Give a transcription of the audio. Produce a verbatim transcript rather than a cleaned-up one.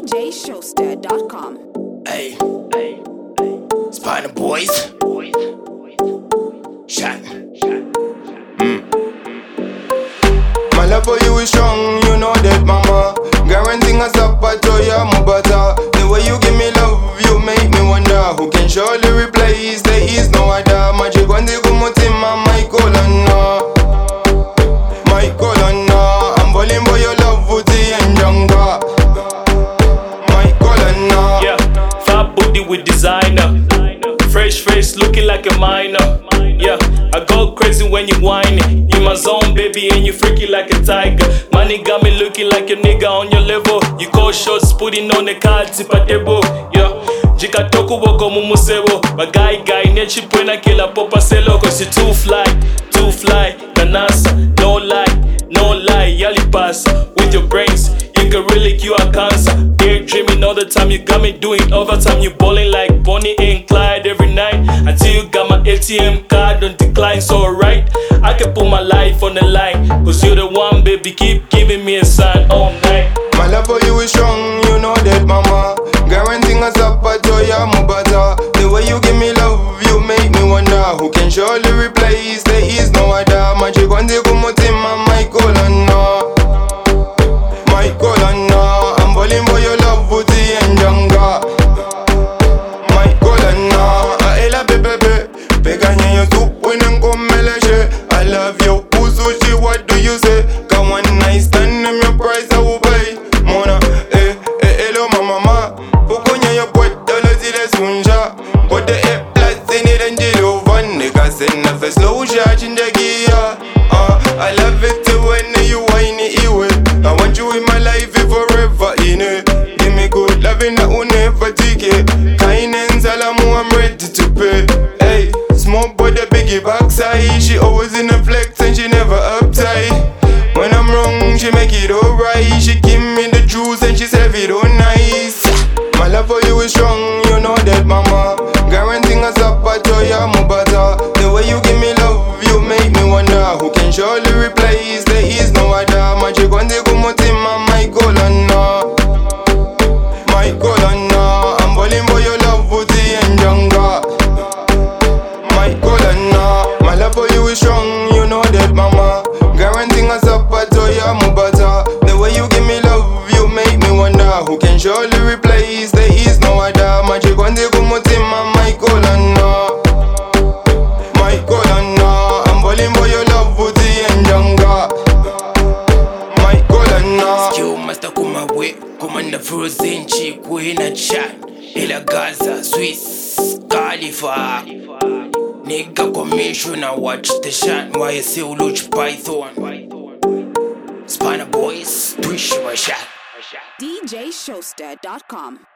j showster dot com. Hey, hey, Spina Boys. Shot. Mm. My love for you is strong, you know that, mama. Guaranteeing us up, I tell ya, my butter. The way you give me love, you make me wonder who can surely replace. There is no other. Magic one day, come out in my Michael and Michael and I'm falling for your love, Woody and Junga. Michael and Yeah, fat booty with designer. Fresh face looking like a minor. Yeah, I go crazy when you whine. You my zone, baby, and you freaky like a tiger. Money got me looking like a nigga on your level. You call shots, putting on the card, tip at table. Yeah, Jika toku wako mumusebo. But guy guy, nechi pwena kila popa selo. Cause you too fly, too fly. Nanasa, no lie, no lie. Yali pass with your brains. You can really cure a cancer. Daydreaming all the time, you got me doing overtime. You balling like Bonnie and Clyde every night. Until you got my A T M card on decline, so alright. I can put my life on the line. Cause you're the one, baby, keep giving me a sign all night. my love for you is strong, you know that, mama. Guaranteeing us up, I tell ya, my butter. The way you give me love, you make me wonder who can surely replace. There is no other. Magic one day, come out in my Michael and Michael and I'm falling for your love, Woody and Junga. Michael and I love you, baby. Peganya your soup when I'm come melashe. I love your pussy, what do you say? Come one night stand, them your price I will pay. Mona, eh, eh, hello, mama. Pukonya your boy, dollars in the sunja. But the air plus in it and jello van. Nigga send a face slow charge in the gear. Uh, I love it when you whine it, you will. I want you in my life forever, in it. Give me good loving that will never take it. Kindness, alamu, I'm ready to pay. Hey, small boy, the biggie backside. She always in the flex and she never uptight. When I'm wrong, she make it alright. She give me the juice and she serve it all nice. My love for you is strong, you know that, mama. Guaranteeing us up, I tell ya, my butter. The way you give me love, you make me wonder who can surely replace. There is no other. Magic one day, come out in my Michael and Michael and I'm falling for your love, Woody and Junga. Michael and my love for you is strong, you know that, mama. Guaranteeing us up, I tell ya, my butter. The way you give me love, you make me wonder who can surely replace. There is no other. Magic one day, come out in my Michael and Michael and I'm falling for your love, Woody and Junga. Michael and Skill master kuma we, commander frozen chick we in a chat. Ila Gaza, Swiss, Khalifa. Nigga commissioner, watch the shot. Why you say Luch Python? Spina Boys, twist your shot. d j showster dot com.